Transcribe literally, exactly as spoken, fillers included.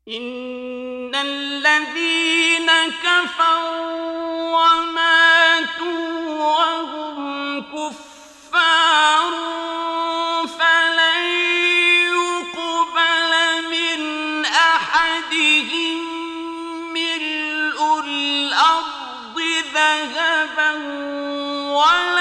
إن الذين كفروا وماتوا وهم كفار فلن يقبل من أحدهم ملء الأرض ذهبا ولا